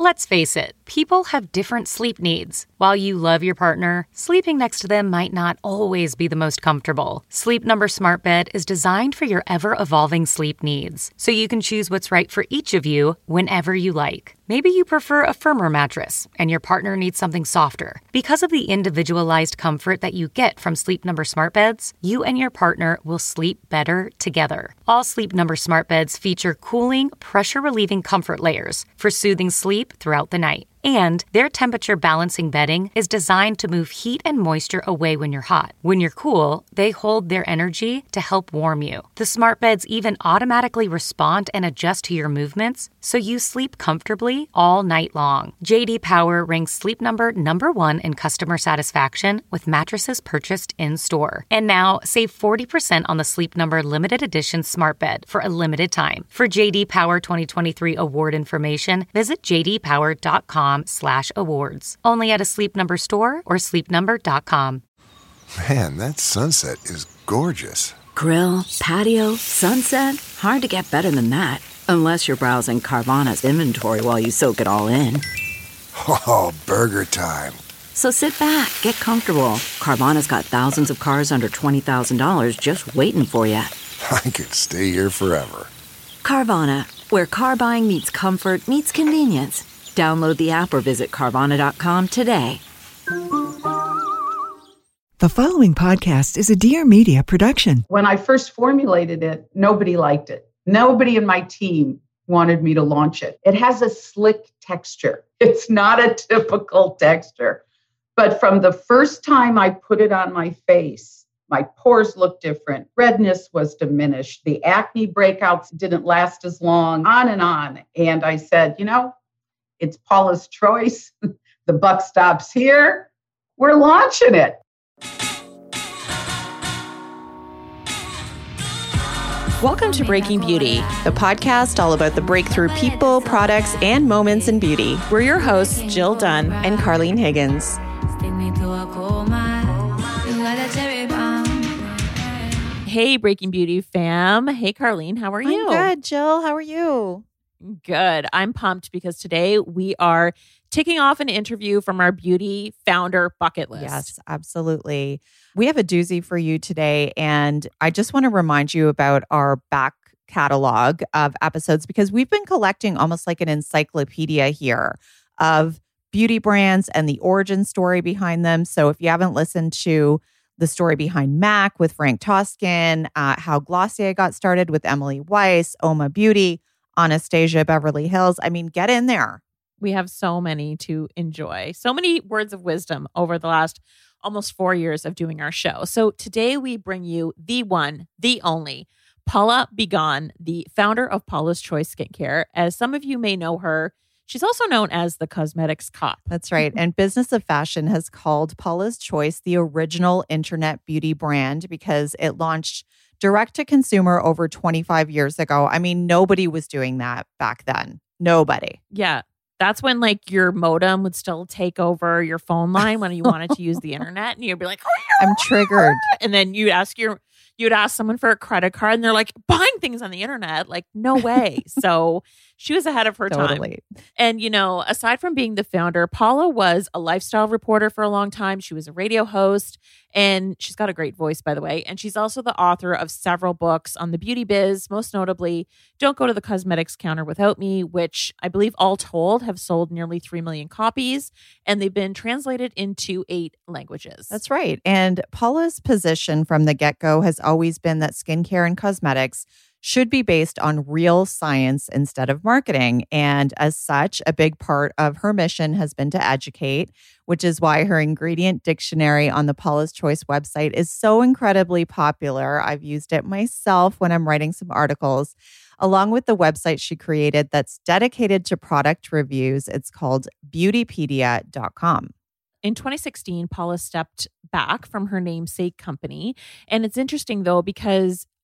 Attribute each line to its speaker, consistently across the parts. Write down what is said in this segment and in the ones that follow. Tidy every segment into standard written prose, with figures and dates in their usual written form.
Speaker 1: Let's face it, people have different sleep needs. While you love your partner, sleeping next to them might not always be the most comfortable. Sleep Number Smart Bed is designed for your ever-evolving sleep needs, so you can choose what's right for each of you whenever you like. Maybe you prefer a firmer mattress and your partner needs something softer. Because of the individualized comfort that you get from Sleep Number Smart Beds, you and your partner will sleep better together. All Sleep Number Smart Beds feature cooling, pressure-relieving comfort layers for soothing sleep throughout the night. And their temperature balancing bedding is designed to move heat and moisture away when you're hot. When you're cool, they hold their energy to help warm you. The smart beds even automatically respond and adjust to your movements, so you sleep comfortably all night long. J.D. Power ranks Sleep Number #1 in customer satisfaction with mattresses purchased in-store. And now, save 40% on the Sleep Number limited edition smart bed for a limited time. For J.D. Power 2023 award information, visit jdpower.com/awards. Only at a Sleep Number store or sleepnumber.com.
Speaker 2: Man, that sunset is gorgeous.
Speaker 3: Grill, patio, sunset. Hard to get better than that. Unless you're browsing Carvana's inventory while you soak it all in.
Speaker 2: Oh, burger time.
Speaker 3: So sit back, get comfortable. Carvana's got thousands of cars under $20,000 just waiting for you.
Speaker 2: I could stay here forever.
Speaker 3: Carvana, where car buying meets comfort meets convenience. Download the app or visit Carvana.com today.
Speaker 4: The following podcast is a Dear Media production.
Speaker 5: When I first formulated it, nobody liked it. Nobody in my team wanted me to launch it. It has a slick texture. It's not a typical texture. But from the first time I put it on my face, my pores looked different. Redness was diminished. The acne breakouts didn't last as long, on. And I said, it's Paula's choice. The buck stops here. We're launching it.
Speaker 6: Welcome to Breaking Beauty, the podcast all about the breakthrough people, products, and moments in beauty. We're your hosts, Jill Dunn and Carlene Higgins. Hey, Breaking Beauty fam. Hey, Carlene, how are you?
Speaker 7: I'm good, Jill. How are you?
Speaker 6: Good. I'm pumped because today we are ticking off an interview from our beauty founder bucket list.
Speaker 7: Yes, absolutely. We have a doozy for you today, and I just want to remind you about our back catalog of episodes because we've been collecting almost like an encyclopedia here of beauty brands and the origin story behind them. So if you haven't listened to the story behind MAC with Frank Toscan, how Glossier got started with Emily Weiss, Oma Beauty, Anastasia Beverly Hills. I mean, get in there.
Speaker 6: We have so many to enjoy. So many words of wisdom over the last almost 4 years of doing our show. So today we bring you the one, the only, Paula Begon, the founder of Paula's Choice Skincare. As some of you may know her, she's also known as the Cosmetics Cop.
Speaker 7: That's right. And Business of Fashion has called Paula's Choice the original internet beauty brand because it launched direct to consumer over 25 years ago. I mean, nobody was doing that back then. Nobody.
Speaker 6: Yeah. That's when like your modem would still take over your phone line when you wanted to use the internet, and you'd be like, "Oh, yeah."
Speaker 7: I'm triggered.
Speaker 6: And then you'd ask someone for a credit card, and they're like, buying things on the internet, like no way. So she was ahead of her
Speaker 7: Totally.
Speaker 6: time. And aside from being the founder, Paula was a lifestyle reporter for a long time. She was a radio host, and she's got a great voice, by the way. And she's also the author of several books on the beauty biz, most notably Don't Go to the Cosmetics Counter Without Me, which I believe all told have sold nearly 3 million copies, and they've been translated into 8 languages.
Speaker 7: That's right. And Paula's position from the get-go has always been that skincare and cosmetics should be based on real science instead of marketing. And as such, a big part of her mission has been to educate, which is why her ingredient dictionary on the Paula's Choice website is so incredibly popular. I've used it myself when I'm writing some articles, along with the website she created that's dedicated to product reviews. It's called beautypedia.com.
Speaker 6: In 2016, Paula stepped back from her namesake company. And it's interesting, though, because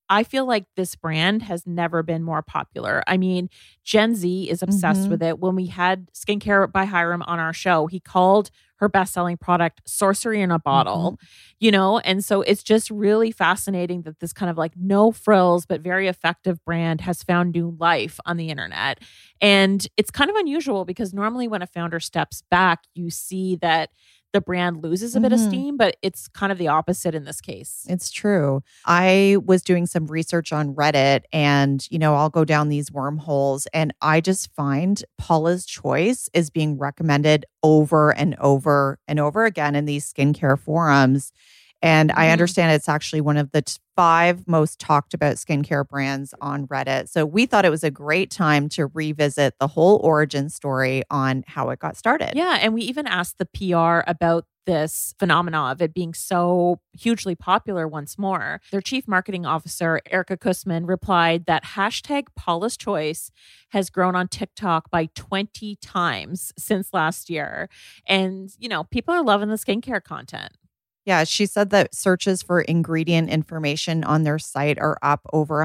Speaker 6: I feel like this brand has never been more popular. I mean, Gen Z is obsessed with it. When we had Skincare by Hiram on our show, he called her best-selling product Sorcery in a Bottle, you know? And so it's just really fascinating that this kind of like no frills, but very effective brand has found new life on the internet. And it's kind of unusual because normally when a founder steps back, you see that the brand loses a bit of steam, but it's kind of the opposite in this case.
Speaker 7: It's true. I was doing some research on Reddit and, you know, I'll go down these wormholes and I just find Paula's Choice is being recommended over and over and over again in these skincare forums. And I understand it's actually one of the 5 most talked about skincare brands on Reddit. So we thought it was a great time to revisit the whole origin story on how it got started.
Speaker 6: Yeah. And we even asked the PR about this phenomena of it being so hugely popular once more. Their chief marketing officer, Erica Kussman, replied that hashtag Paula's Choice has grown on TikTok by 20 times since last year. And, you know, people are loving the skincare content.
Speaker 7: Yeah, she said that searches for ingredient information on their site are up over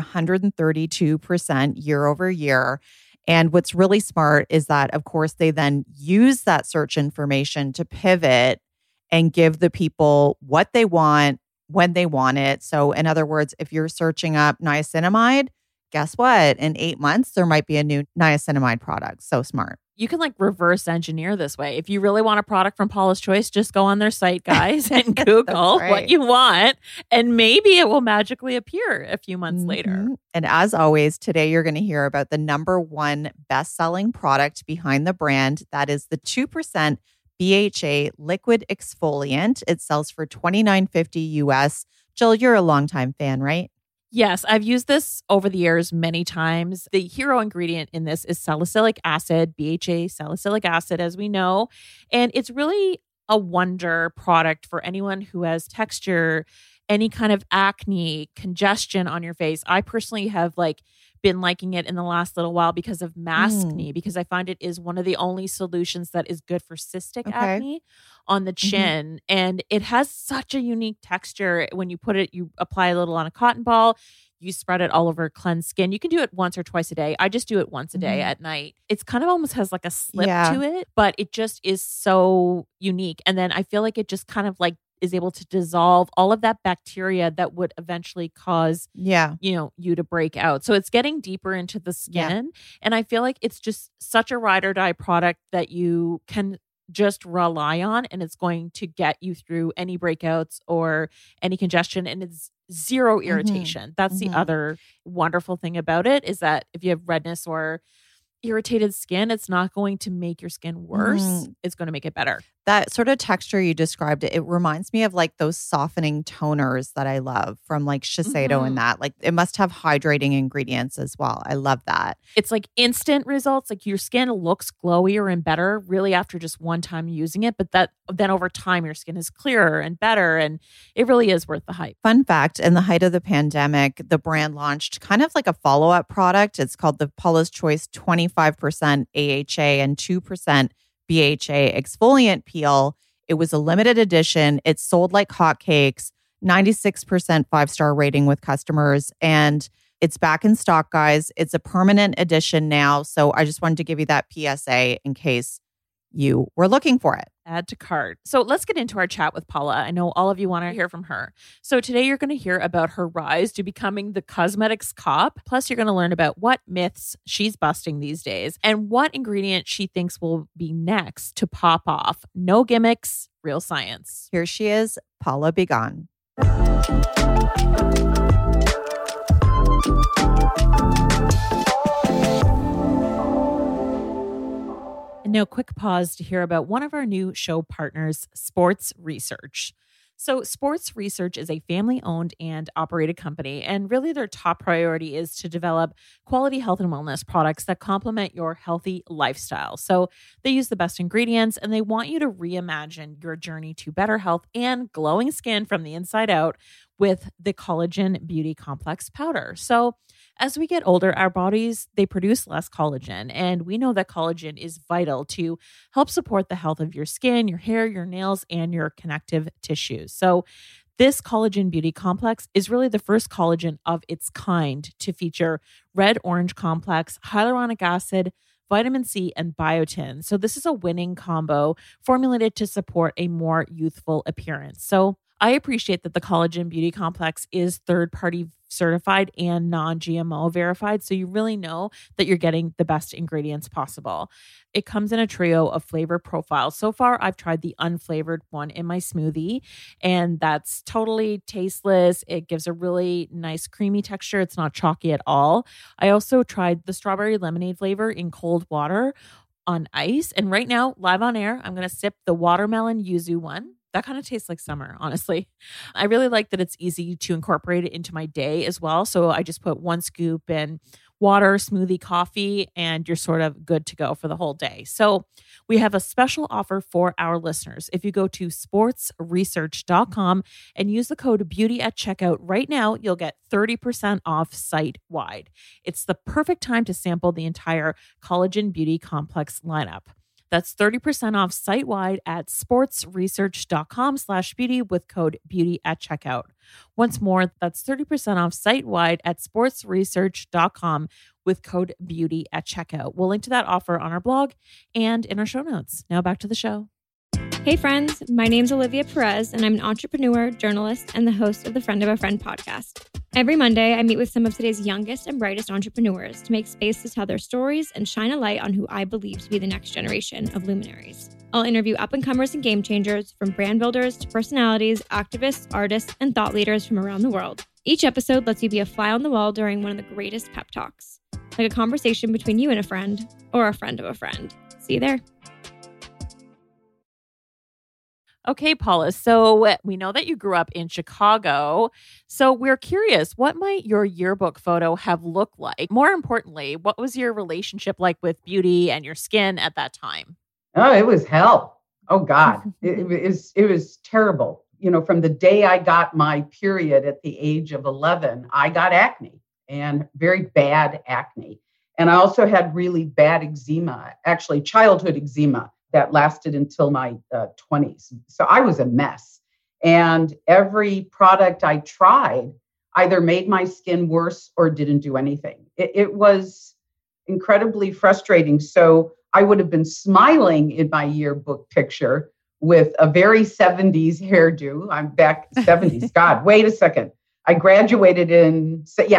Speaker 7: 132% year over year. And what's really smart is that, of course, they then use that search information to pivot and give the people what they want when they want it. So in other words, if you're searching up niacinamide, guess what? In 8 months, there might be a new niacinamide product. So smart.
Speaker 6: You can like reverse engineer this way. If you really want a product from Paula's Choice, just go on their site, guys, and Google what you want. And maybe it will magically appear a few months later.
Speaker 7: And as always, today you're going to hear about the #1 best-selling product behind the brand. That is the 2% BHA liquid exfoliant. It sells for $29.50 US. Jill, you're a longtime fan, right?
Speaker 6: Yes, I've used this over the years many times. The hero ingredient in this is salicylic acid, BHA salicylic acid, as we know. And it's really a wonder product for anyone who has texture, any kind of acne, congestion on your face. I personally have been liking it in the last little while because of maskne, because I find it is one of the only solutions that is good for cystic acne on the chin. And it has such a unique texture. When you put it, you apply a little on a cotton ball, you spread it all over cleansed skin. You can do it once or twice a day. I just do it once a day at night. It's kind of almost has like a slip to it, but it just is so unique. And then I feel like it just kind of is able to dissolve all of that bacteria that would eventually cause you to break out. So it's getting deeper into the skin. And I feel like it's just such a ride or die product that you can just rely on, and it's going to get you through any breakouts or any congestion, and it's zero irritation. That's the other wonderful thing about it, is that if you have redness or irritated skin, it's not going to make your skin worse. It's going to make it better. That
Speaker 7: sort of texture you described, it reminds me of those softening toners that I love from Shiseido and that. It must have hydrating ingredients as well. I love that.
Speaker 6: It's instant results. Your skin looks glowier and better really after just one time using it. But then over time, your skin is clearer and better. And it really is worth the hype.
Speaker 7: Fun fact, in the height of the pandemic, the brand launched kind of like a follow-up product. It's called the Paula's Choice 25% AHA and 2% BHA exfoliant peel. It was a limited edition. It sold like hotcakes, 96% 5-star rating with customers. And it's back in stock, guys. It's a permanent edition now. So I just wanted to give you that PSA in case you were looking for it.
Speaker 6: Add to cart. So let's get into our chat with Paula. I know all of you want to hear from her. So today you're going to hear about her rise to becoming the cosmetics cop. Plus you're going to learn about what myths she's busting these days and what ingredient she thinks will be next to pop off. No gimmicks, real science.
Speaker 7: Here she is, Paula Begon.
Speaker 6: And now, quick pause to hear about one of our new show partners, Sports Research. So Sports Research is a family-owned and operated company, and really their top priority is to develop quality health and wellness products that complement your healthy lifestyle. So they use the best ingredients, and they want you to reimagine your journey to better health and glowing skin from the inside out with the Collagen Beauty Complex powder. So as we get older, our bodies, they produce less collagen. And we know that collagen is vital to help support the health of your skin, your hair, your nails, and your connective tissues. So This collagen beauty complex is really the first collagen of its kind to feature red orange complex, hyaluronic acid, vitamin C, and biotin. So this is a winning combo formulated to support a more youthful appearance. So I appreciate that the collagen beauty complex is third-party certified and non-GMO verified. So you really know that you're getting the best ingredients possible. It comes in a trio of flavor profiles. So far, I've tried the unflavored one in my smoothie, and that's totally tasteless. It gives a really nice creamy texture. It's not chalky at all. I also tried the strawberry lemonade flavor in cold water on ice. And right now, live on air, I'm going to sip the watermelon yuzu one. That kind of tastes like summer, honestly. I really like that it's easy to incorporate it into my day as well. So I just put 1 scoop in water, smoothie, coffee, and you're sort of good to go for the whole day. So we have a special offer for our listeners. If you go to sportsresearch.com and use the code BEAUTY at checkout right now, you'll get 30% off site-wide. It's the perfect time to sample the entire Collagen Beauty Complex lineup. That's 30% off site-wide at sportsresearch.com/beauty with code BEAUTY at checkout. Once more, that's 30% off site-wide at sportsresearch.com with code BEAUTY at checkout. We'll link to that offer on our blog and in our show notes. Now back to the show.
Speaker 8: Hey friends, my name's Olivia Perez, and I'm an entrepreneur, journalist, and the host of the Friend of a Friend podcast. Every Monday, I meet with some of today's youngest and brightest entrepreneurs to make space to tell their stories and shine a light on who I believe to be the next generation of luminaries. I'll interview up-and-comers and game changers, from brand builders to personalities, activists, artists, and thought leaders from around the world. Each episode lets you be a fly on the wall during one of the greatest pep talks, like a conversation between you and a friend, or a friend of a friend. See you there.
Speaker 6: Okay, Paula. So we know that you grew up in Chicago. So we're curious, what might your yearbook photo have looked like? More importantly, what was your relationship like with beauty and your skin at that time?
Speaker 5: Oh, it was hell. Oh, God. It was terrible. You know, from the day I got my period at the age of 11, I got acne, and very bad acne. And I also had really bad eczema, actually childhood eczema, that lasted until my 20s. So I was a mess. And every product I tried either made my skin worse or didn't do anything. It was incredibly frustrating. So I would have been smiling in my yearbook picture with a very 70s hairdo. I'm back 70s. God, wait a second. I graduated in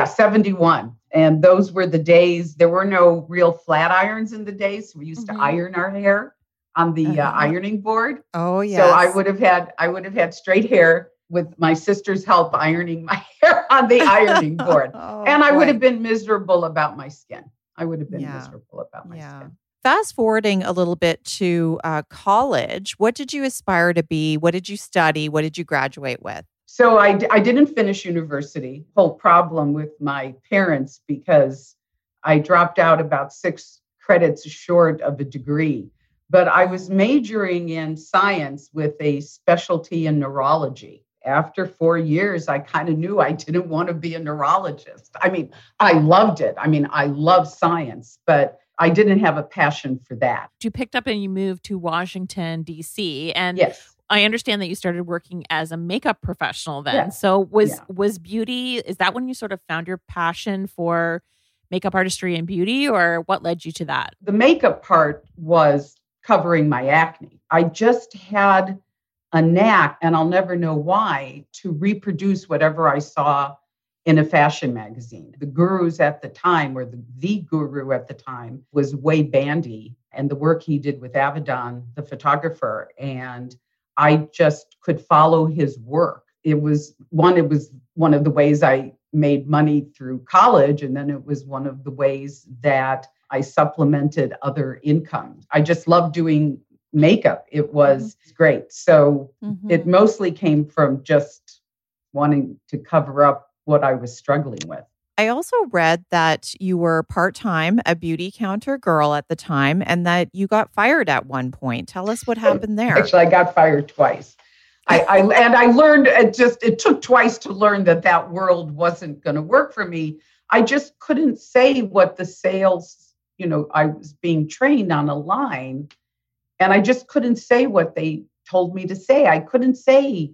Speaker 5: 71. And those were the days. There were no real flat irons in the days. We used to iron our hair on the ironing board.
Speaker 7: Oh, yes.
Speaker 5: So I would have had straight hair with my sister's help ironing my hair on the ironing board. And I would have been miserable about my skin. Miserable about my skin.
Speaker 7: Fast forwarding a little bit to college, what did you aspire to be? What did you study? What did you graduate with?
Speaker 5: So I didn't finish university. Whole problem with my parents, because I dropped out about 6 credits short of a degree. But I was majoring in science with a specialty in neurology. After 4 years, I kind of knew I didn't want to be a neurologist. I mean, I loved it. I mean, I love science, but I didn't have a passion for that.
Speaker 6: You picked up and you moved to Washington, D.C. And
Speaker 5: yes.
Speaker 6: I understand that you started working as a makeup professional then.
Speaker 5: Yeah.
Speaker 6: So was beauty, is that when you sort of found your passion for makeup artistry and beauty, or what led you to that?
Speaker 5: The makeup part was covering my acne. I just had a knack, and I'll never know why, to reproduce whatever I saw in a fashion magazine. The gurus at the time, or the guru at the time, was Wade Bandy, and the work he did with Avedon, the photographer. And I just could follow his work. It was one of the ways I made money through college. And then it was one of the ways that I supplemented other income. I just loved doing makeup. It was great. So it mostly came from just wanting to cover up what I was struggling with.
Speaker 7: I also read that you were part-time a beauty counter girl at the time, and that you got fired at one point. Tell us what happened there.
Speaker 5: Actually, I got fired twice. I learned, it took twice to learn that world wasn't going to work for me. I just couldn't say what the sales, I was being trained on a line, and I just couldn't say what they told me to say. I couldn't say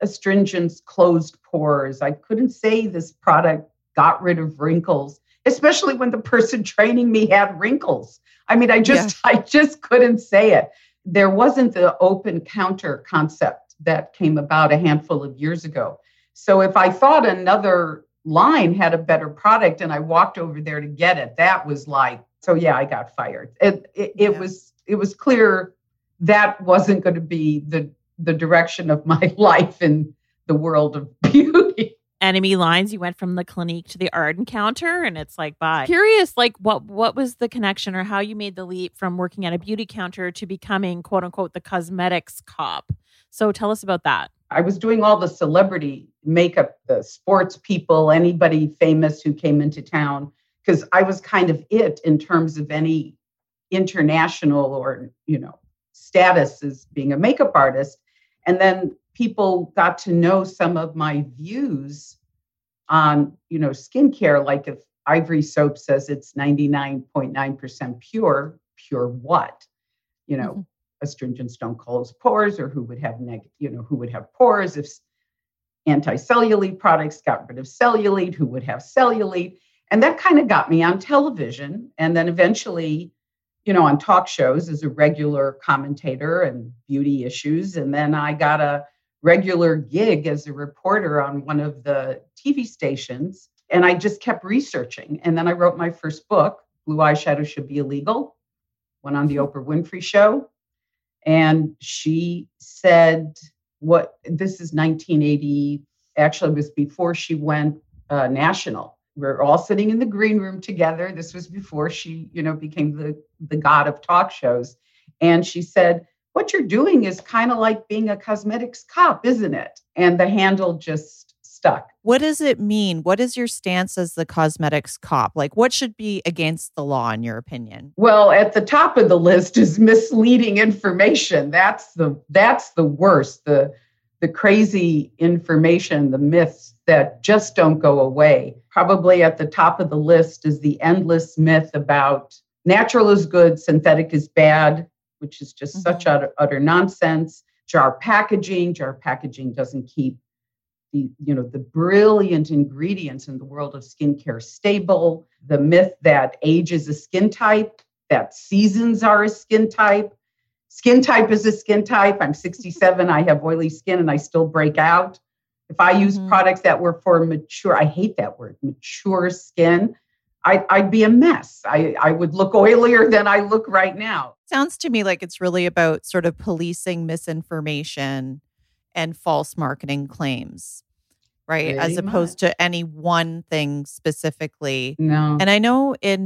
Speaker 5: astringents closed pores. I couldn't say this product got rid of wrinkles, especially when the person training me had wrinkles. I mean, I just couldn't say it. There wasn't the open counter concept that came about a handful of years ago. So if I thought another line had a better product and I walked over there to get it, that was like, so yeah, I got fired. It was clear that wasn't going to be the direction of my life in the world of beauty.
Speaker 6: Enemy lines, you went from the Clinique to the Art Encounter, and it's like, bye. Curious, like what was the connection or how you made the leap from working at a beauty counter to becoming, quote unquote, the cosmetics cop? So tell us about that.
Speaker 5: I was doing all the celebrity makeup, the sports people, anybody famous who came into town, because I was kind of it in terms of any international or, status as being a makeup artist. And then people got to know some of my views on, skincare. Like if Ivory Soap says it's 99.9% pure what? Astringents don't close pores, or who would have pores if anti-cellulite products got rid of cellulite, who would have cellulite. And that kind of got me on television. And then eventually, on talk shows as a regular commentator and beauty issues. And then I got a regular gig as a reporter on one of the TV stations. And I just kept researching. And then I wrote my first book, Blue Eyeshadow Should Be Illegal, went on the Oprah Winfrey Show. And she said, this is 1980. Actually, it was before she went national. We're all sitting in the green room together. This was before she, became the god of talk shows. And she said, what you're doing is kind of like being a cosmetics cop, isn't it? And the handle just stuck.
Speaker 7: What does it mean? What is your stance as the cosmetics cop? Like, what should be against the law, in your opinion?
Speaker 5: Well, at the top of the list is misleading information. That's the worst. The crazy information, the myths that just don't go away. Probably at the top of the list is the endless myth about natural is good, synthetic is bad, which is just such utter nonsense. Jar packaging doesn't keep the brilliant ingredients in the world of skincare stable. The myth that age is a skin type, that seasons are a skin type. Skin type is a skin type. I'm 67. I have oily skin and I still break out. If I use products that were for mature, I hate that word, mature skin, I'd be a mess. I would look oilier than I look right now.
Speaker 7: Sounds to me like it's really about sort of policing misinformation and false marketing claims, right? As opposed to any one thing specifically.
Speaker 5: No.
Speaker 7: And I know in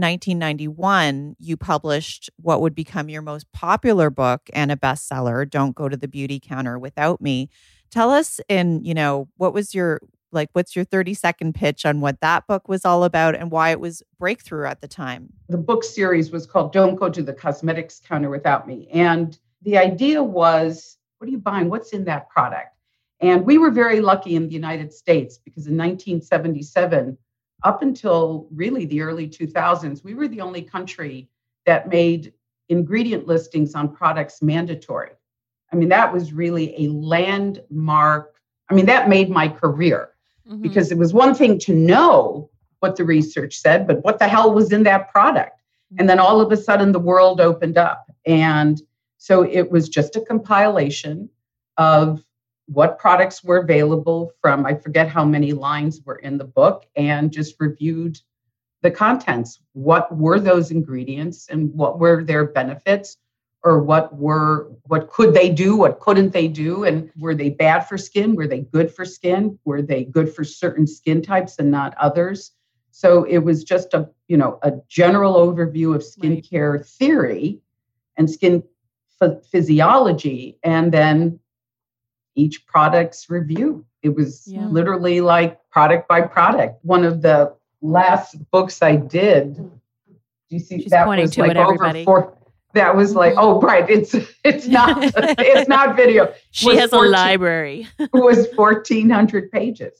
Speaker 7: 1991, you published what would become your most popular book and a bestseller, Don't Go to the Beauty Counter Without Me. Tell us what's your 30-second pitch on what that book was all about and why it was breakthrough at the time?
Speaker 5: The book series was called Don't Go to the Cosmetics Counter Without Me. And the idea was, what are you buying? What's in that product? And we were very lucky in the United States because in 1977, up until really the early 2000s, we were the only country that made ingredient listings on products mandatory. I mean, that was really a landmark. I mean, that made my career because it was one thing to know what the research said, but what the hell was in that product? And then all of a sudden the world opened up. And so it was just a compilation of what products were available from, I forget how many lines were in the book, and just reviewed the contents. What were those ingredients and what were their benefits? Or what could they do? What couldn't they do? And were they bad for skin? Were they good for skin? Were they good for certain skin types and not others? So it was just a general overview of skincare theory and skin physiology, and then each product's review. It was literally like product by product. One of the last books I did, do you see?
Speaker 6: She's
Speaker 5: that
Speaker 6: pointing
Speaker 5: was
Speaker 6: to
Speaker 5: like
Speaker 6: it, everybody.
Speaker 5: That was like, oh, right. It's not video.
Speaker 6: She has a library.
Speaker 5: It was 1,400 pages.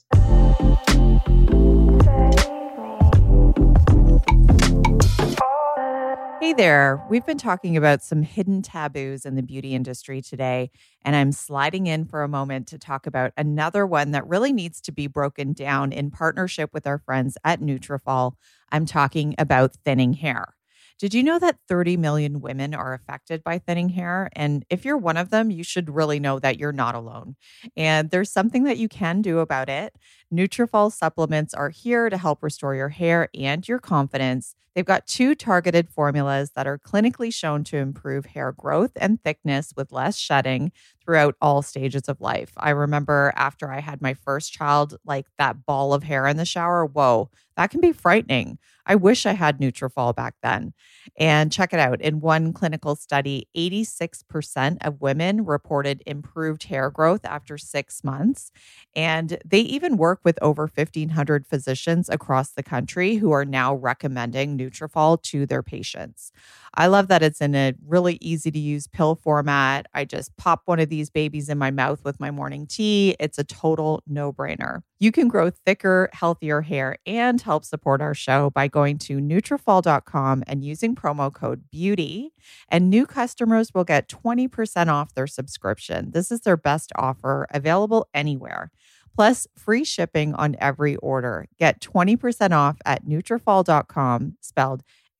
Speaker 7: Hey, Hey there. We've been talking about some hidden taboos in the beauty industry today, and I'm sliding in for a moment to talk about another one that really needs to be broken down in partnership with our friends at Nutrafol. I'm talking about thinning hair. Did you know that 30 million women are affected by thinning hair? And if you're one of them, you should really know that you're not alone. And there's something that you can do about it. Nutrafol supplements are here to help restore your hair and your confidence. They've got 2 targeted formulas that are clinically shown to improve hair growth and thickness with less shedding throughout all stages of life. I remember after I had my first child, like that ball of hair in the shower, whoa, that can be frightening. I wish I had Nutrafol back then. And check it out. In one clinical study, 86% of women reported improved hair growth after 6 months. And they even work with over 1,500 physicians across the country who are now recommending Nutrafol to their patients. I love that it's in a really easy to use pill format. I just pop one of these babies in my mouth with my morning tea. It's a total no-brainer. You can grow thicker, healthier hair and help support our show by going to Nutrafol.com and using promo code BEAUTY. And new customers will get 20% off their subscription. This is their best offer, available anywhere. Plus, free shipping on every order. Get 20% off at Nutrafol.com, spelled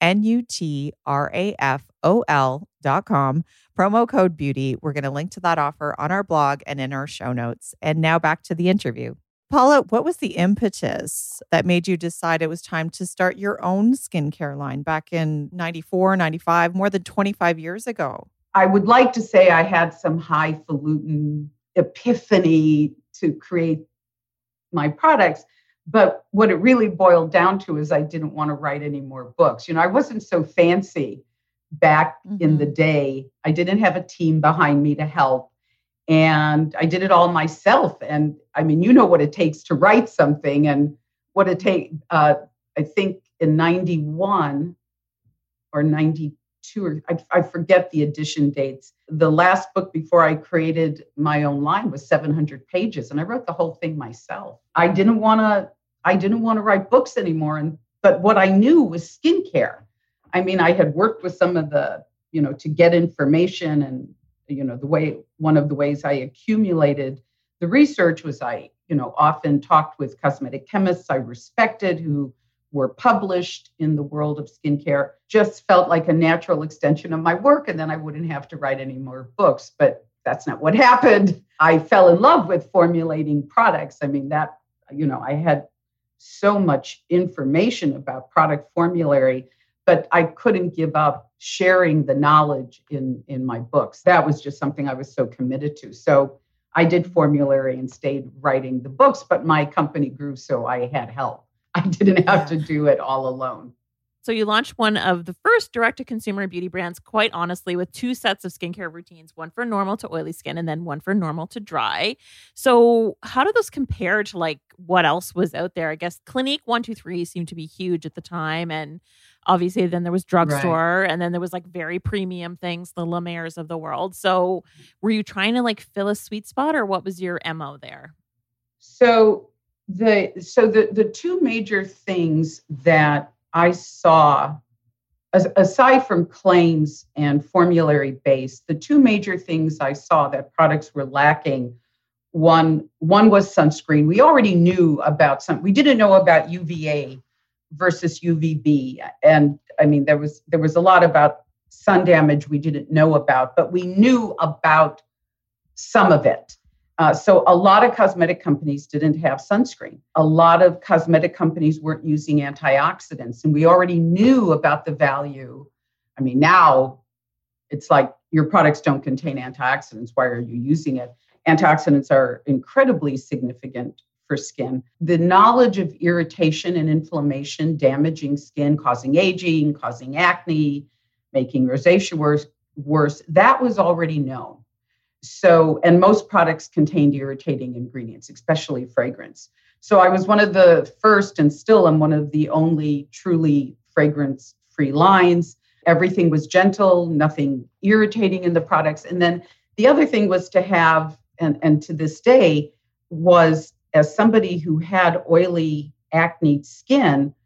Speaker 7: Nutrafol.com, promo code BEAUTY. We're going to link to that offer on our blog and in our show notes. And now back to the interview. Paula, what was the impetus that made you decide it was time to start your own skincare line back in 94, 95, more than 25 years ago?
Speaker 5: I would like to say I had some highfalutin epiphany to create my products. But what it really boiled down to is I didn't want to write any more books. You know, I wasn't so fancy back in the day. I didn't have a team behind me to help. And I did it all myself. And I mean, you know what it takes to write something and what it takes. I think in 91 or 92, or I forget the edition dates. The last book before I created my own line was 700 pages. And I wrote the whole thing myself. I didn't want to write books anymore. But what I knew was skincare. I mean, I had worked with some of the, to get information and, one of the ways I accumulated the research was I often talked with cosmetic chemists I respected who were published in the world of skincare, just felt like a natural extension of my work. And then I wouldn't have to write any more books, but that's not what happened. I fell in love with formulating products. I mean, I had so much information about product formulary, but I couldn't give up sharing the knowledge in my books. That was just something I was so committed to. So I did formulary and stayed writing the books, but my company grew, so I had help. I didn't have to do it all alone.
Speaker 6: So you launched one of the first direct-to-consumer beauty brands, quite honestly, with 2 sets of skincare routines, one for normal to oily skin and then one for normal to dry. So how do those compare to like what else was out there? I guess Clinique 123 seemed to be huge at the time. And obviously then there was drugstore and then there was like very premium things, the La Mers of the world. So were you trying to like fill a sweet spot or what was your MO there?
Speaker 5: So the 2 major things that I saw, aside from claims and formulary base, the 2 major things I saw that products were lacking, one was sunscreen. We already knew about we didn't know about UVA versus UVB. And I mean, there was a lot about sun damage we didn't know about, but we knew about some of it. So a lot of cosmetic companies didn't have sunscreen. A lot of cosmetic companies weren't using antioxidants, and we already knew about the value. I mean, now it's like your products don't contain antioxidants. Why are you using it? Antioxidants are incredibly significant for skin. The knowledge of irritation and inflammation damaging skin, causing aging, causing acne, making rosacea worse, that was already known. So, and most products contained irritating ingredients, especially fragrance. So I was one of the first and still am one of the only truly fragrance-free lines. Everything was gentle, nothing irritating in the products. And then the other thing was to have, and to this day, was as somebody who had oily acne skin,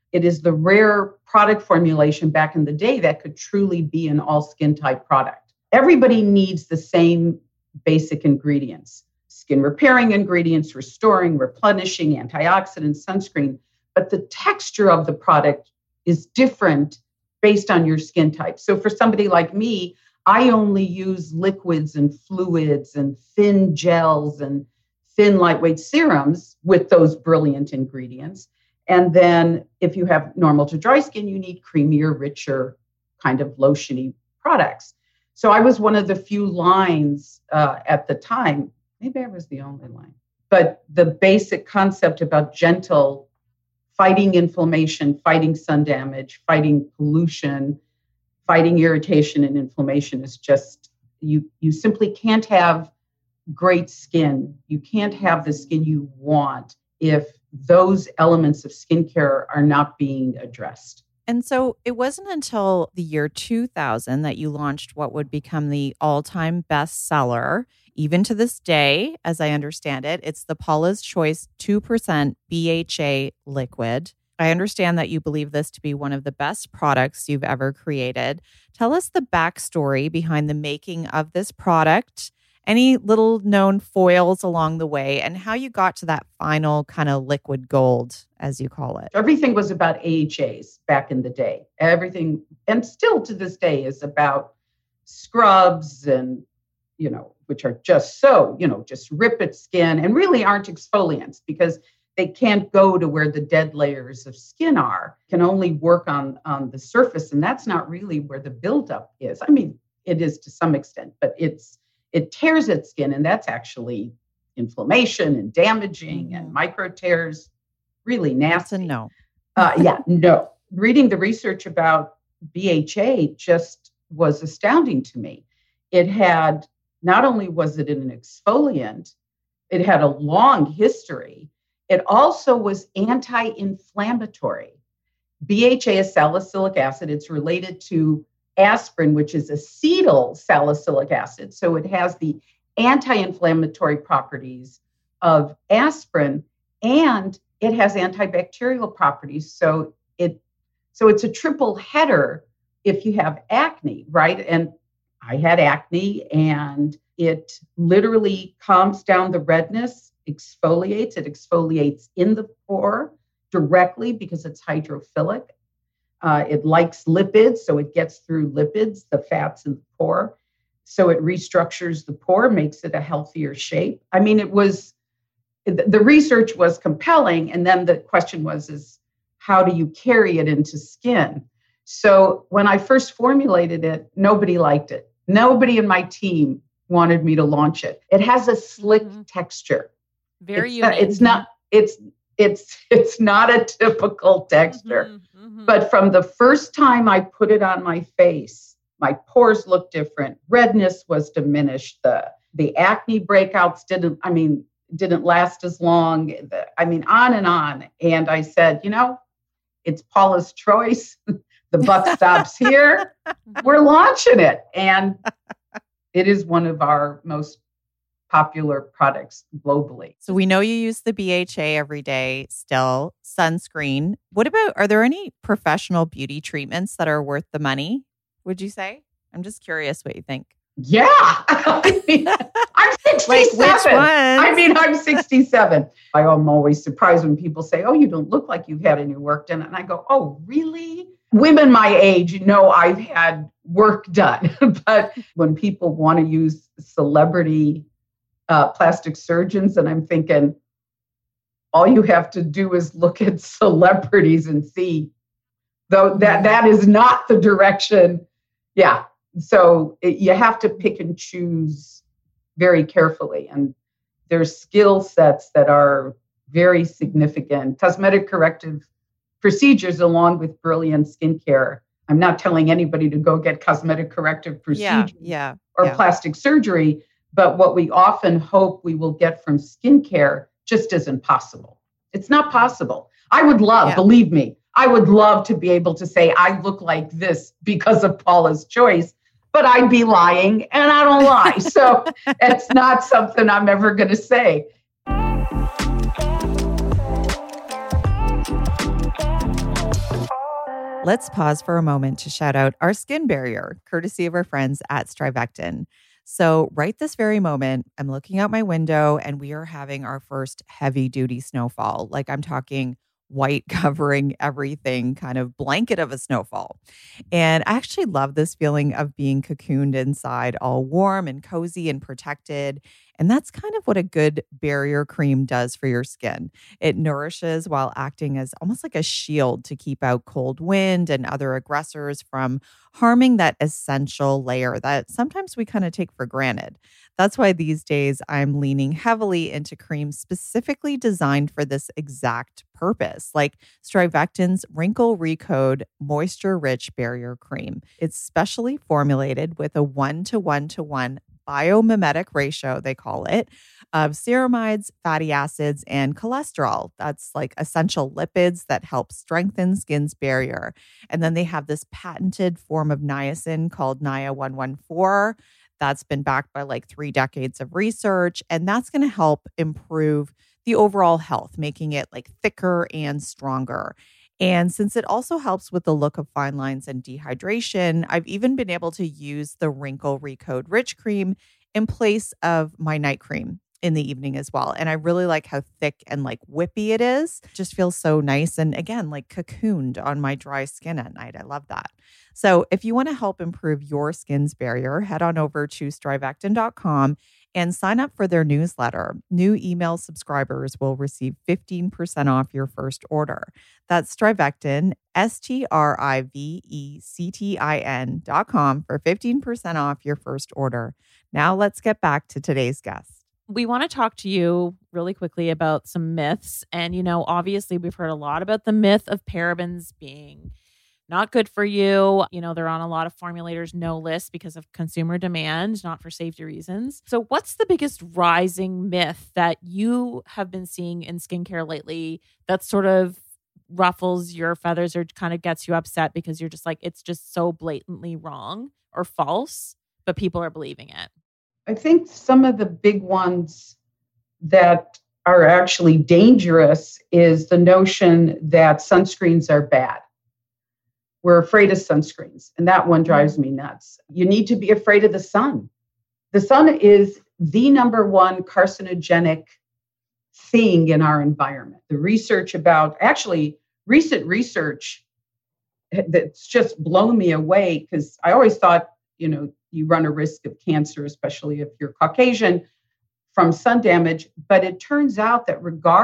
Speaker 5: It is the rare product formulation back in the day that could truly be an all skin type product. Everybody needs the same basic ingredients, skin repairing ingredients, restoring, replenishing, antioxidants, sunscreen. But the texture of the product is different based on your skin type. So for somebody like me, I only use liquids and fluids and thin gels and thin lightweight serums with those brilliant ingredients. And then if you have normal to dry skin, you need creamier, richer, kind of lotiony products. So I was one of the few lines at the time. Maybe I was the only line. But the basic concept about gentle, fighting inflammation, fighting sun damage, fighting pollution, fighting irritation and inflammation is just, you simply can't have great skin. You can't have the skin you want if those elements of skincare are not being addressed.
Speaker 7: And so it wasn't until the year 2000 that you launched what would become the all-time bestseller. Even to this day, as I understand it, it's the Paula's Choice 2% BHA liquid. I understand that you believe this to be one of the best products you've ever created. Tell us the backstory behind the making of this product, any little known foils along the way, and how you got to that final kind of liquid gold, as you call it.
Speaker 5: Everything was about AHAs back in the day. Everything, and still to this day, is about scrubs and, which are just so, just rip at skin and really aren't exfoliants because they can't go to where the dead layers of skin are, can only work on the surface. And that's not really where the buildup is. I mean, it is to some extent, but it tears at skin, and that's actually inflammation and damaging and micro tears, really nasty.
Speaker 7: No.
Speaker 5: No. Reading the research about BHA just was astounding to me. It had, not only was it an exfoliant, it had a long history. It also was anti-inflammatory. BHA is salicylic acid. It's related to aspirin, which is acetyl salicylic acid. So it has the anti-inflammatory properties of aspirin, and it has antibacterial properties. So it's a triple header if you have acne, right? And I had acne, and it literally calms down the redness, exfoliates. It exfoliates in the pore directly because it's hydrophilic. It likes lipids, so it gets through lipids, the fats in the pore. So it restructures the pore, makes it a healthier shape. I mean, the research was compelling. And then the question is how do you carry it into skin? So when I first formulated it, nobody liked it. Nobody in my team wanted me to launch it. It has a slick texture.
Speaker 6: Very unique.
Speaker 5: It's not a typical texture. But from the first time I put it on my face, my pores looked different. Redness was diminished. The acne breakouts didn't last as long. On and on. And I said, it's Paula's choice. The buck stops here. We're launching it. And it is one of our most popular products globally.
Speaker 7: So we know you use the BHA every day still, sunscreen. Are there any professional beauty treatments that are worth the money, would you say? I'm just curious what you think.
Speaker 5: Yeah. I'm 67.
Speaker 7: Like which ones?
Speaker 5: I'm 67. I'm always surprised when people say, oh, you don't look like you've had any work done. And I go, oh, really? Women my age know I've had work done. But when people want to use celebrity plastic surgeons, and I'm thinking, all you have to do is look at celebrities and see, though that is not the direction. Yeah. So you have to pick and choose very carefully. And there's skill sets that are very significant. Cosmetic corrective procedures along with brilliant skincare. I'm not telling anybody to go get cosmetic corrective procedures or plastic surgery, but what we often hope we will get from skincare just isn't possible. It's not possible. I would love, believe me, I would love to be able to say I look like this because of Paula's Choice, but I'd be lying, and I don't lie. So it's not something I'm ever going to say.
Speaker 7: Let's pause for a moment to shout out our skin barrier, courtesy of our friends at Strivectin. So right this very moment, I'm looking out my window and we are having our first heavy duty snowfall. Like I'm talking white covering everything, kind of blanket of a snowfall. And I actually love this feeling of being cocooned inside, all warm and cozy and protected. And that's kind of what a good barrier cream does for your skin. It nourishes while acting as almost like a shield to keep out cold wind and other aggressors from harming that essential layer that sometimes we kind of take for granted. That's why these days I'm leaning heavily into creams specifically designed for this exact purpose, like Strivectin's Wrinkle Recode Moisture Rich Barrier Cream. It's specially formulated with a 1:1:1 biomimetic ratio, they call it, of ceramides, fatty acids, and cholesterol. That's like essential lipids that help strengthen skin's barrier. And then they have this patented form of niacin called NIA 114. That's been backed by like 3 decades of research. And that's going to help improve the overall health, making it like thicker and stronger. And since it also helps with the look of fine lines and dehydration, I've even been able to use the Wrinkle Recode Rich Cream in place of my night cream in the evening as well. And I really like how thick and like whippy it is. Just feels so nice. And again, like cocooned on my dry skin at night. I love that. So if you want to help improve your skin's barrier, head on over to Strivectin.com and sign up for their newsletter. New email subscribers will receive 15% off your first order. That's Strivectin, Strivectin.com for 15% off your first order. Now let's get back to today's guest.
Speaker 6: We want to talk to you really quickly about some myths. And, obviously we've heard a lot about the myth of parabens being not good for you. They're on a lot of formulators' no list because of consumer demand, not for safety reasons. So what's the biggest rising myth that you have been seeing in skincare lately that sort of ruffles your feathers or kind of gets you upset because you're just like, it's just so blatantly wrong or false, but people are believing it?
Speaker 5: I think some of the big ones that are actually dangerous is the notion that sunscreens are bad. We're afraid of sunscreens, and that one drives me nuts. You need to be afraid of the sun. The sun is the number one carcinogenic thing in our environment. The research recent research that's just blown me away, because I always thought, you run a risk of cancer, especially if you're Caucasian, from sun damage. But it turns out that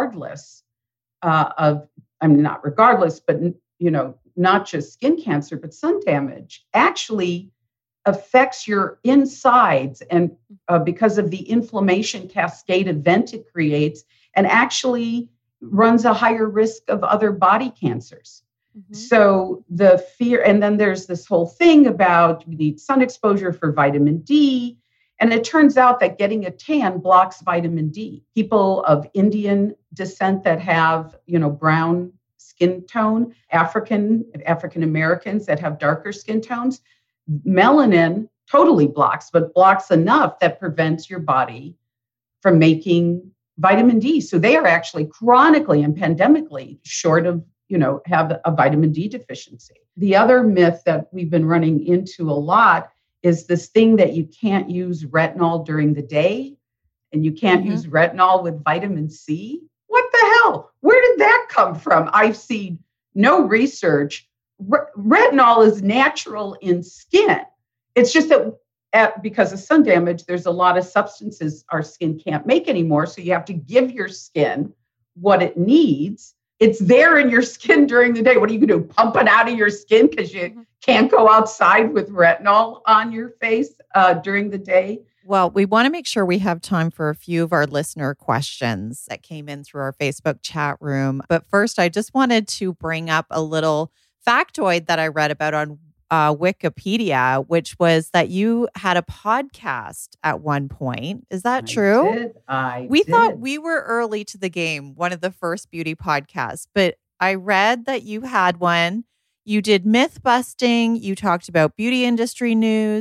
Speaker 5: not just skin cancer, but sun damage actually affects your insides, and because of the inflammation cascade event it creates, and actually runs a higher risk of other body cancers. Mm-hmm. So the fear, and then there's this whole thing about you need sun exposure for vitamin D. And it turns out that getting a tan blocks vitamin D. People of Indian descent that have, brown skin tone, African Americans that have darker skin tones, melanin totally blocks, but blocks enough that prevents your body from making vitamin D. So they are actually chronically and pandemically short of, have a vitamin D deficiency. The other myth that we've been running into a lot is this thing that you can't use retinol during the day and you can't use retinol with vitamin C. What the hell? Where did that come from? I've seen no research. Retinol is natural in skin. It's just that because of sun damage, there's a lot of substances our skin can't make anymore. So you have to give your skin what it needs. It's there in your skin during the day. What are you going to do? Pump it out of your skin because you can't go outside with retinol on your face during the day?
Speaker 7: Well, we want to make sure we have time for a few of our listener questions that came in through our Facebook chat room. But first, I just wanted to bring up a little factoid that I read about on Wikipedia, which was that you had a podcast at one point. Is that true? We thought we were early to the game, one of the first beauty podcasts, but I read that you had one. You did myth busting. You talked about beauty industry news,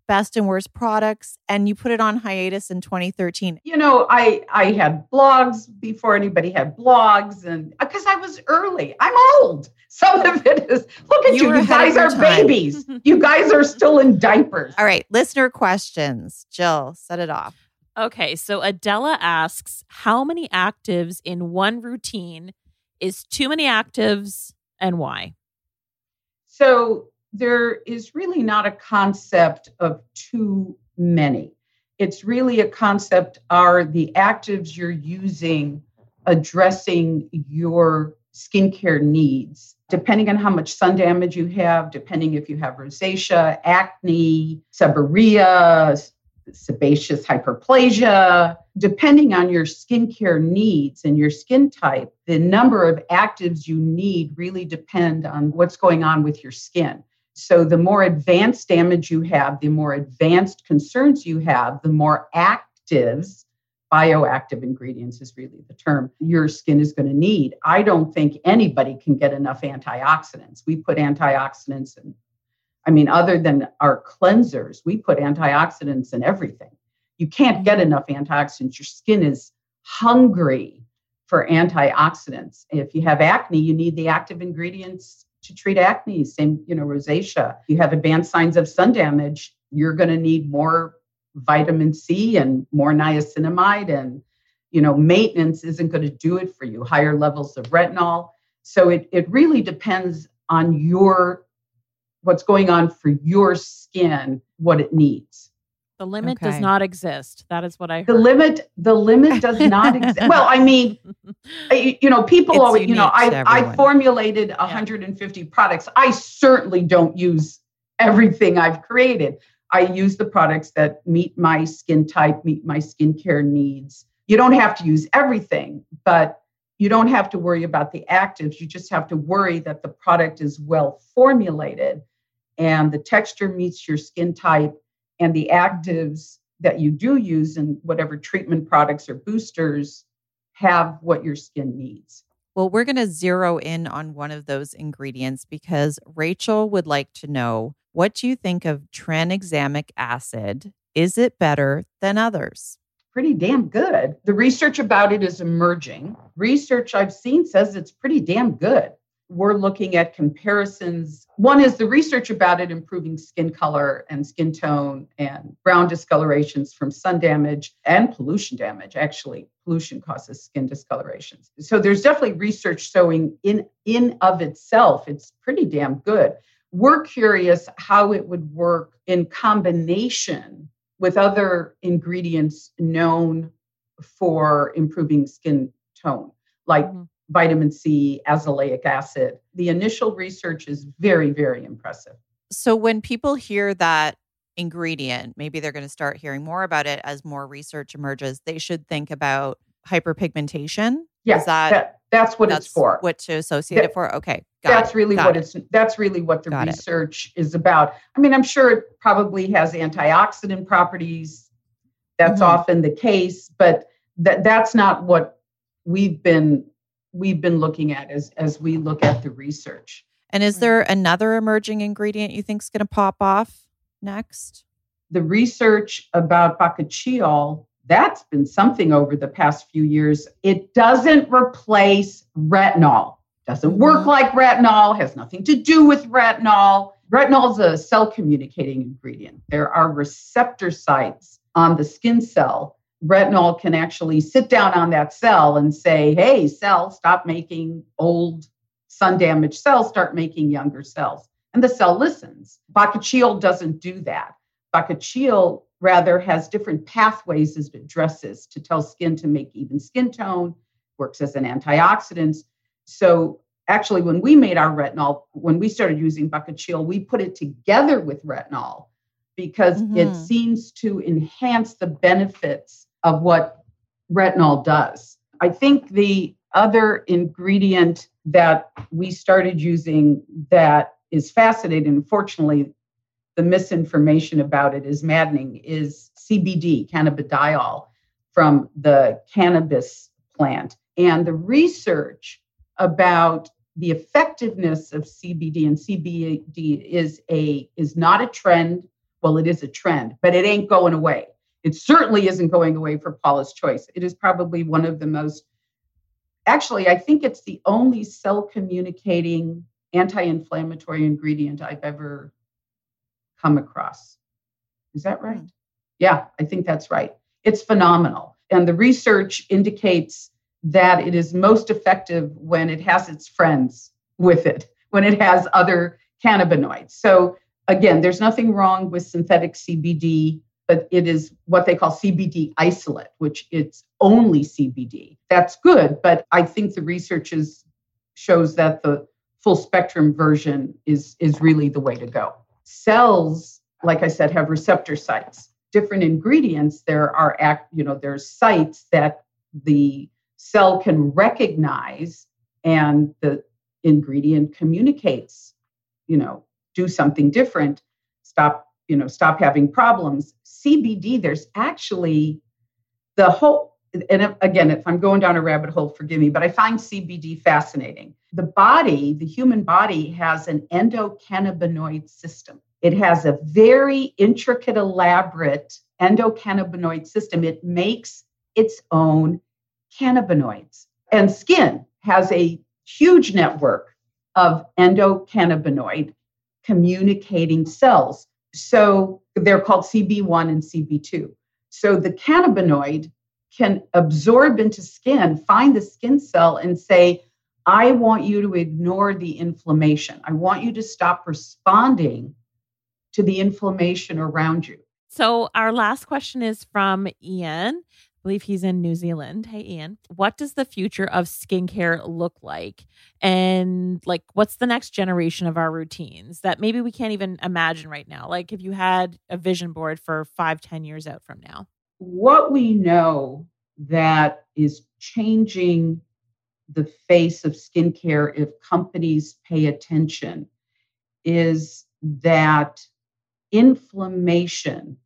Speaker 7: best and worst products, and you put it on hiatus in 2013.
Speaker 5: You know, I had blogs before anybody had blogs, and because I was early. I'm old. Some of it is, look at you. You guys are babies. You guys are still in diapers.
Speaker 7: All right, listener questions. Jill, set it off.
Speaker 6: Okay, so Adela asks, how many actives in one routine is too many actives and why?
Speaker 5: So there is really not a concept of too many. It's really a concept, are the actives you're using addressing your skincare needs, depending on how much sun damage you have, depending if you have rosacea, acne, seborrhea, sebaceous hyperplasia, depending on your skincare needs and your skin type, the number of actives you need really depend on what's going on with your skin. So the more advanced damage you have, the more advanced concerns you have, the more actives, bioactive ingredients is really the term, your skin is going to need. I don't think anybody can get enough antioxidants. We put antioxidants in, other than our cleansers, we put antioxidants in everything. You can't get enough antioxidants. Your skin is hungry for antioxidants. If you have acne, you need the active ingredients to treat acne. Same, rosacea. If you have advanced signs of sun damage, you're going to need more vitamin C and more niacinamide, and, maintenance isn't going to do it for you. Higher levels of retinol. So it really depends on what's going on for your skin, what it needs.
Speaker 6: The limit does not exist. That is what I heard.
Speaker 5: The limit does not exist. Well, people
Speaker 7: It's
Speaker 5: always,
Speaker 7: unique to
Speaker 5: I
Speaker 7: everyone.
Speaker 5: formulated 150 products. I certainly don't use everything I've created. I use the products that meet my skin type, meet my skincare needs. You don't have to use everything, but you don't have to worry about the actives. You just have to worry that the product is well formulated and the texture meets your skin type, and the actives that you do use in whatever treatment products or boosters have what your skin needs.
Speaker 7: Well, we're going to zero in on one of those ingredients because Rachel would like to know, what do you think of tranexamic acid? Is it better than others?
Speaker 5: Pretty damn good. The research about it is emerging. Research I've seen says it's pretty damn good. We're looking at comparisons. One is the research about it improving skin color and skin tone and brown discolorations from sun damage and pollution damage. Actually, pollution causes skin discolorations. So there's definitely research showing in of itself, it's pretty damn good. We're curious how it would work in combination with other ingredients known for improving skin tone, like vitamin C, azelaic acid. The initial research is very, very impressive.
Speaker 7: So when people hear that ingredient, maybe they're going to start hearing more about it as more research emerges. They should think about hyperpigmentation.
Speaker 5: Yes, that's what it's for.
Speaker 7: What to associate it for? Okay,
Speaker 5: that's really what the research is about. I'm sure it probably has antioxidant properties. That's often the case, but that's not what we've been looking at as we look at the research.
Speaker 7: And is there another emerging ingredient you think is going to pop off next?
Speaker 5: The research about bakuchiol, that's been something over the past few years. It doesn't replace retinol. Doesn't work like retinol, has nothing to do with retinol. Retinol is a cell communicating ingredient. There are receptor sites on the skin cell. Retinol can actually sit down on that cell and say, hey, cell, stop making old sun damaged cells, start making younger cells. And the cell listens. Bakuchiol doesn't do that. Bakuchiol rather has different pathways as it addresses to tell skin to make even skin tone, works as an antioxidant. So actually, when we made our retinol, when we started using bakuchiol, we put it together with retinol because it seems to enhance the benefits of what retinol does. I think the other ingredient that we started using that is fascinating, unfortunately, the misinformation about it is maddening, is CBD, cannabidiol, from the cannabis plant. And the research about the effectiveness of CBD, and CBD is not a trend well, it is a trend, but it ain't going away. It certainly isn't going away for Paula's Choice. It is probably one of the most, actually, I think it's the only cell-communicating anti-inflammatory ingredient I've ever come across. Is that right? Yeah, I think that's right. It's phenomenal. And the research indicates that it is most effective when it has its friends with it, when it has other cannabinoids. So again, there's nothing wrong with synthetic CBD, but it is what they call CBD isolate, which it's only CBD. That's good, but I think the research shows that the full spectrum version is really the way to go. Cells, like I said, have receptor sites. Different ingredients, there's sites that the cell can recognize, and the ingredient communicates, do something different, stop having problems. CBD, there's actually the whole, and again, if I'm going down a rabbit hole, forgive me, but I find CBD fascinating. The human body has an endocannabinoid system. It has a very intricate, elaborate endocannabinoid system. It makes its own cannabinoids. And skin has a huge network of endocannabinoid communicating cells. So they're called CB1 and CB2. So the cannabinoid can absorb into skin, find the skin cell and say, I want you to ignore the inflammation. I want you to stop responding to the inflammation around you.
Speaker 6: So our last question is from Ian. I believe he's in New Zealand. Hey, Ian, what does the future of skincare look like? And what's the next generation of our routines that maybe we can't even imagine right now? Like if you had a vision board for 5-10 years out from now.
Speaker 5: What we know that is changing the face of skincare, if companies pay attention, is that inflammation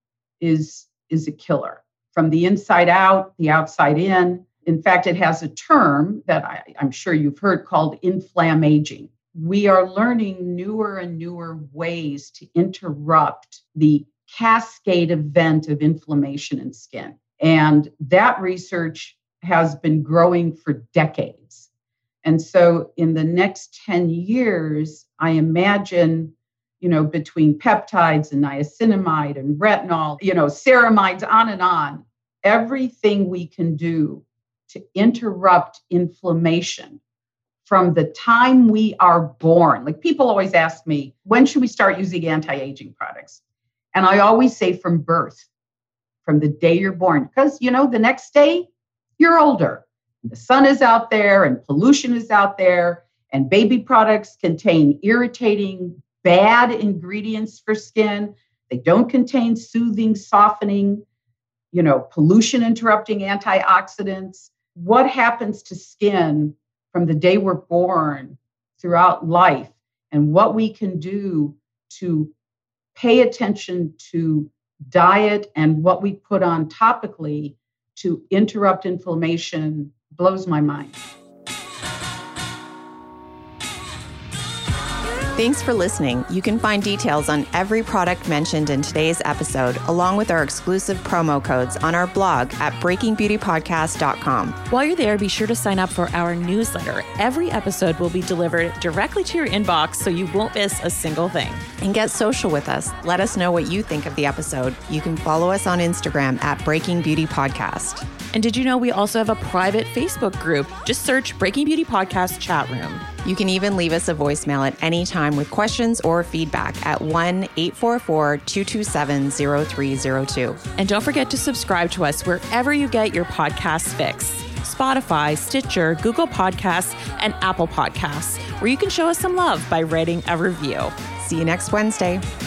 Speaker 5: is a killer. From the inside out, the outside in. In fact, it has a term that I'm sure you've heard called inflammaging. We are learning newer and newer ways to interrupt the cascade event of inflammation in skin. And that research has been growing for decades. And so in the next 10 years, I imagine, between peptides and niacinamide and retinol, ceramides, on and on, everything we can do to interrupt inflammation from the time we are born. Like people always ask me, when should we start using anti-aging products? And I always say from birth, from the day you're born, because, the next day you're older. The sun is out there and pollution is out there, and baby products contain irritating, bad ingredients for skin. They don't contain soothing, softening, pollution interrupting antioxidants. What happens to skin from the day we're born throughout life, and what we can do to pay attention to diet and what we put on topically to interrupt inflammation blows my mind.
Speaker 7: Thanks for listening. You can find details on every product mentioned in today's episode, along with our exclusive promo codes on our blog at breakingbeautypodcast.com.
Speaker 6: While you're there, be sure to sign up for our newsletter. Every episode will be delivered directly to your inbox, so you won't miss a single thing.
Speaker 7: And get social with us. Let us know what you think of the episode. You can follow us on Instagram at Breaking Beauty Podcast.
Speaker 6: And did you know we also have a private Facebook group? Just search Breaking Beauty Podcast Chat Room.
Speaker 7: You can even leave us a voicemail at any time with questions or feedback at 1-844-227-0302.
Speaker 6: And don't forget to subscribe to us wherever you get your podcast fix. Spotify, Stitcher, Google Podcasts, and Apple Podcasts, where you can show us some love by writing a review.
Speaker 7: See you next Wednesday.